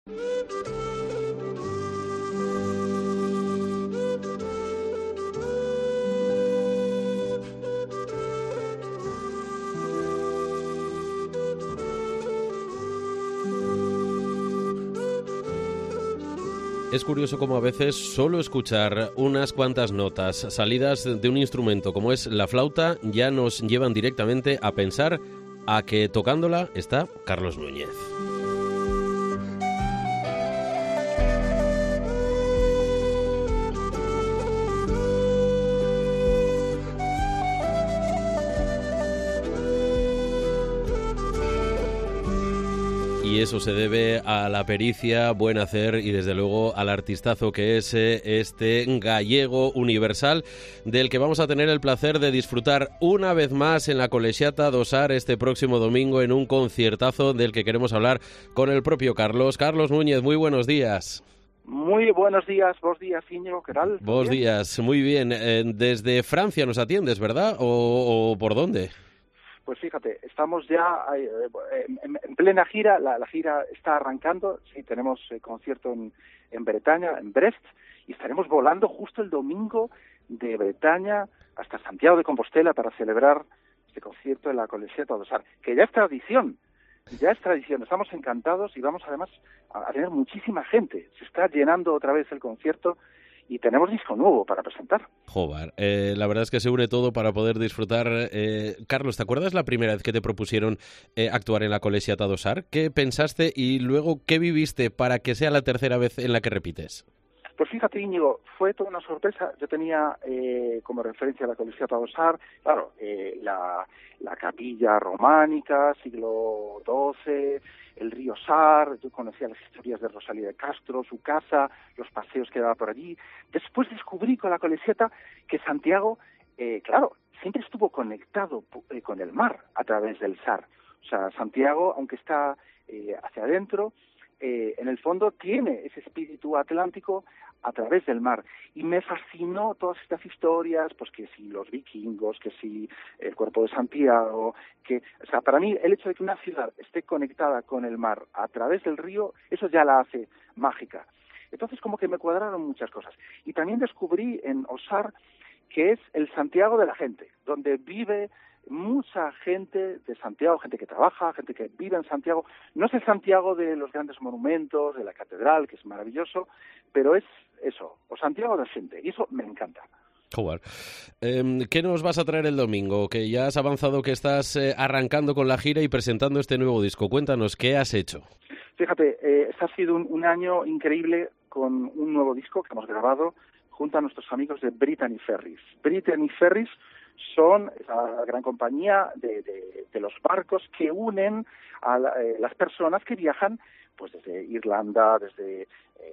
Es curioso cómo a veces solo escuchar unas cuantas notas salidas de un instrumento como es la flauta ya nos llevan directamente a pensar a que tocándola está Carlos Núñez. Y eso se debe a la pericia, buen hacer y desde luego al artistazo que es este gallego universal del que vamos a tener el placer de disfrutar una vez más en la Colexiata do Sar este próximo domingo en un conciertazo del que queremos hablar con el propio Carlos. Carlos Núñez, muy buenos días. Muy buenos días, vos días, Íñigo, ¿qué tal? Vos días, muy bien. Desde Francia nos atiendes, ¿verdad? ¿O por dónde? Pues fíjate, estamos ya en plena gira, la gira está arrancando, sí, tenemos concierto en Bretaña, en Brest, y estaremos volando justo el domingo de Bretaña hasta Santiago de Compostela para celebrar este concierto de la Colexiata do Sar, que ya es tradición, estamos encantados y vamos además a tener muchísima gente, se está llenando otra vez el concierto y tenemos disco nuevo para presentar. Joder, la verdad es que se une todo para poder disfrutar. Carlos, ¿te acuerdas la primera vez que te propusieron actuar en la Colexiata do Sar? ¿Qué pensaste y luego qué viviste para que sea la tercera vez en la que repites? Pues fíjate, Íñigo, fue toda una sorpresa. Yo tenía como referencia la Colexiata do Sar, claro, la capilla románica, siglo XII, el río Sar, yo conocía las historias de Rosalía de Castro, su casa, los paseos que daba por allí. Después descubrí con la Colexiata que Santiago, claro, siempre estuvo conectado con el mar a través del Sar. O sea, Santiago, aunque está hacia adentro, en el fondo tiene ese espíritu atlántico a través del mar. Y me fascinó todas estas historias, pues que si los vikingos, que si el cuerpo de Santiago, o sea, para mí el hecho de que una ciudad esté conectada con el mar a través del río, eso ya la hace mágica. Entonces como que me cuadraron muchas cosas. Y también descubrí en Osar que es el Santiago de la gente, donde vive mucha gente de Santiago, gente que trabaja, gente que vive en Santiago. No es el Santiago de los grandes monumentos, de la catedral, que es maravilloso, pero es eso, o Santiago de la gente, y eso me encanta. Joder. ¿Qué nos vas a traer el domingo? Que ya has avanzado que estás arrancando con la gira y presentando este nuevo disco. Cuéntanos, ¿qué has hecho? Fíjate, este ha sido un año increíble con un nuevo disco que hemos grabado junto a nuestros amigos de Brittany Ferries. Brittany Ferries son esa gran compañía de los barcos que unen a las personas que viajan pues desde Irlanda, desde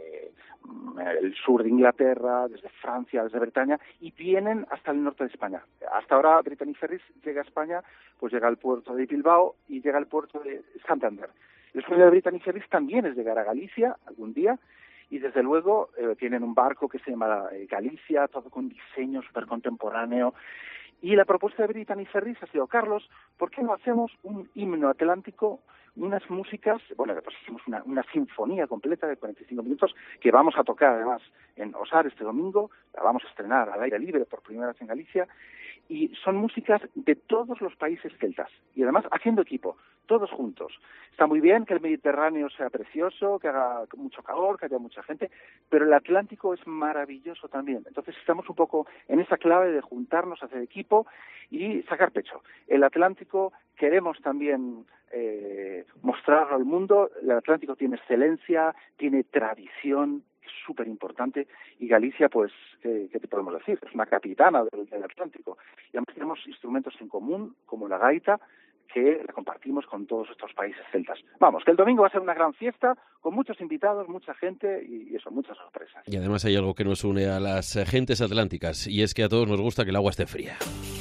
el sur de Inglaterra, desde Francia, desde Bretaña, y vienen hasta el norte de España. Hasta ahora Brittany Ferries llega a España, pues llega al puerto de Bilbao y llega al puerto de Santander. El sueño de Brittany Ferries también es llegar a Galicia algún día, y desde luego tienen un barco que se llama Galicia, todo con diseño súper contemporáneo. Y la propuesta de Brittany Ferries ha sido, Carlos, ¿por qué no hacemos un himno atlántico, unas músicas? Bueno, pues hicimos una sinfonía completa de 45 minutos que vamos a tocar además en Osar este domingo, la vamos a estrenar al aire libre por primera vez en Galicia, y son músicas de todos los países celtas, y además haciendo equipo, todos juntos. Está muy bien que el Mediterráneo sea precioso, que haga mucho calor, que haya mucha gente, pero el Atlántico es maravilloso también. Entonces estamos un poco en esa clave de juntarnos, hacer equipo y sacar pecho. El Atlántico queremos también mostrarlo al mundo. El Atlántico tiene excelencia, tiene tradición, es súper importante, y Galicia, pues, ¿qué te podemos decir? Es una capitana del Atlántico. Y además tenemos instrumentos en común, como la gaita, que la compartimos con todos estos países celtas. Vamos, que el domingo va a ser una gran fiesta, con muchos invitados, mucha gente y eso, muchas sorpresas. Y además hay algo que nos une a las gentes atlánticas, y es que a todos nos gusta que el agua esté fría.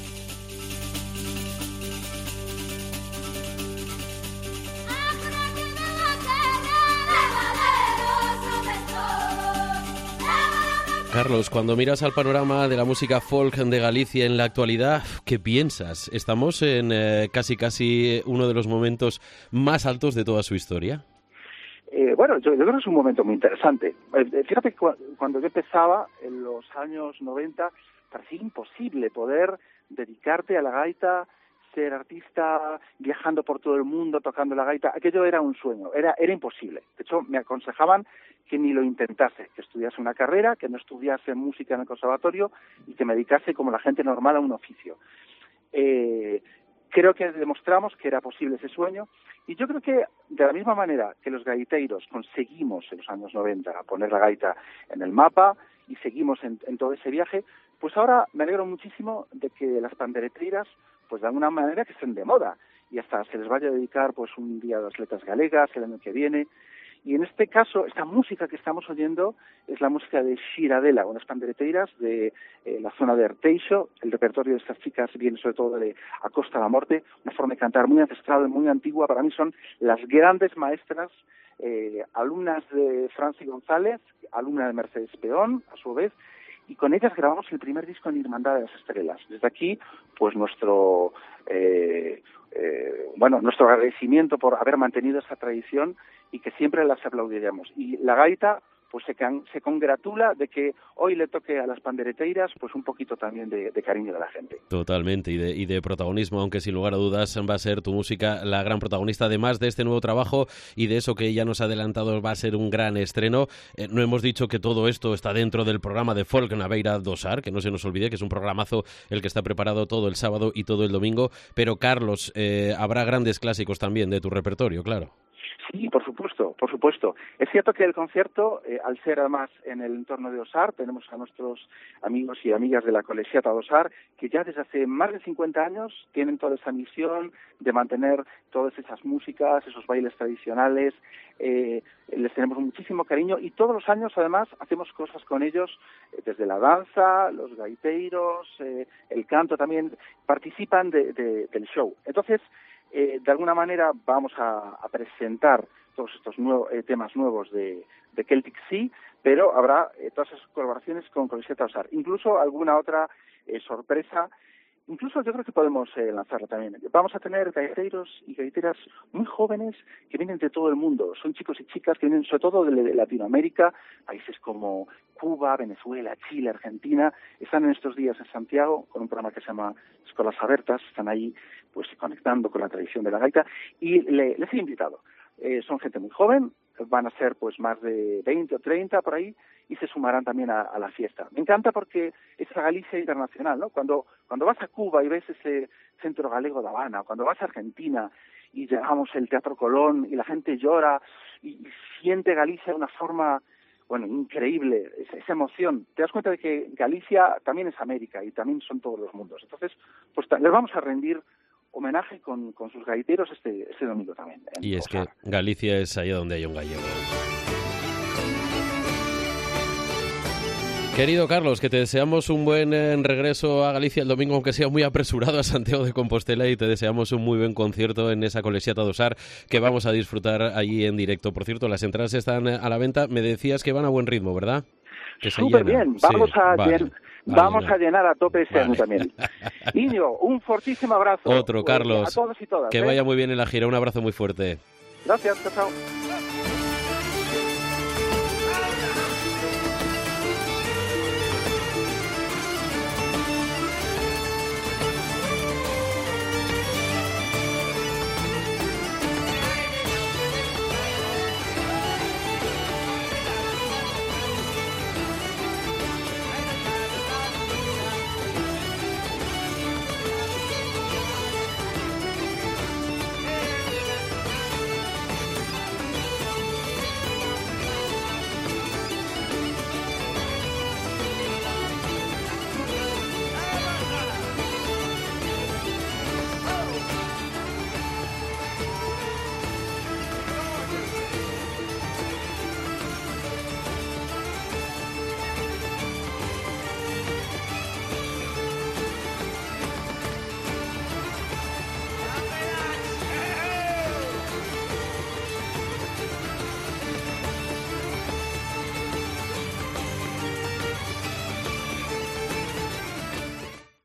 Carlos, cuando miras al panorama de la música folk de Galicia en la actualidad, ¿qué piensas? ¿Estamos en casi uno de los momentos más altos de toda su historia? Bueno, yo creo que es un momento muy interesante. Fíjate que cuando yo empezaba en los años 90, parecía imposible poder dedicarte a la gaita, ser artista, viajando por todo el mundo, tocando la gaita. Aquello era un sueño, era imposible. De hecho, me aconsejaban que ni lo intentase, que estudiase una carrera, que no estudiase música en el conservatorio y que me dedicase como la gente normal a un oficio. Creo que demostramos que era posible ese sueño, y yo creo que de la misma manera que los gaiteiros conseguimos en los años 90 poner la gaita en el mapa y seguimos en todo ese viaje, pues ahora me alegro muchísimo de que las pandereteiras, pues de alguna manera que estén de moda y hasta se les vaya a dedicar pues un día a las letras galegas el año que viene. Y en este caso, esta música que estamos oyendo es la música de Xiradela, unas pandereteiras de la zona de Arteixo. El repertorio de estas chicas viene sobre todo de A Costa da Morte, una forma de cantar muy ancestral, muy antigua. Para mí son las grandes maestras, alumnas de Franci González, alumna de Mercedes Peón, a su vez, y con ellas grabamos el primer disco en Irmandad de las Estrellas. Desde aquí, pues nuestro agradecimiento por haber mantenido esa tradición y que siempre las aplaudiremos. Y la gaita pues se congratula de que hoy le toque a las pandereteiras pues un poquito también de cariño de la gente. Totalmente, y de protagonismo, aunque sin lugar a dudas va a ser tu música la gran protagonista, además de este nuevo trabajo y de eso que ya nos ha adelantado va a ser un gran estreno. No hemos dicho que todo esto está dentro del programa de Folk na Beira do Sar, que no se nos olvide que es un programazo el que está preparado todo el sábado y todo el domingo, pero Carlos, habrá grandes clásicos también de tu repertorio, claro. Sí, por supuesto, por supuesto. Es cierto que el concierto, al ser además en el entorno de Osar, tenemos a nuestros amigos y amigas de la Colegiata de Osar, que ya desde hace más de 50 años tienen toda esa misión de mantener todas esas músicas, esos bailes tradicionales. Les tenemos muchísimo cariño y todos los años además hacemos cosas con ellos, desde la danza, los gaiteiros, el canto también, participan del show. Entonces, de alguna manera vamos a presentar todos estos temas nuevos de Celtic Sea, pero habrá todas esas colaboraciones con Colegiata Osar, incluso alguna otra sorpresa. Incluso yo creo que podemos lanzarla también. Vamos a tener gaiteros y gaiteras muy jóvenes que vienen de todo el mundo. Son chicos y chicas que vienen sobre todo de Latinoamérica, países como Cuba, Venezuela, Chile, Argentina. Están en estos días en Santiago con un programa que se llama Escolas Abertas. Están ahí pues conectando con la tradición de la gaita y les he invitado. Son gente muy joven, van a ser pues más de 20 o 30 por ahí y se sumarán también a la fiesta. Me encanta porque es la Galicia internacional, ¿no? Cuando vas a Cuba y ves ese centro galego de Habana, cuando vas a Argentina y llegamos el Teatro Colón y la gente llora y siente Galicia de una forma, bueno, increíble, esa emoción. Te das cuenta de que Galicia también es América y también son todos los mundos. Entonces, pues les vamos a rendir homenaje con sus gaiteros este domingo también. Y es que Galicia es allá donde hay un gallego. Querido Carlos, que te deseamos un buen regreso a Galicia el domingo, aunque sea muy apresurado, a Santiago de Compostela, y te deseamos un muy buen concierto en esa Colegiata do Sar que vamos a disfrutar allí en directo. Por cierto, las entradas están a la venta. Me decías que van a buen ritmo, ¿verdad? Súper bien. Vamos a llenar a tope ese año también. Íñigo, un fortísimo abrazo. Otro, Carlos. A todos y todas. Que vaya muy bien en la gira. Un abrazo muy fuerte. Gracias, chao.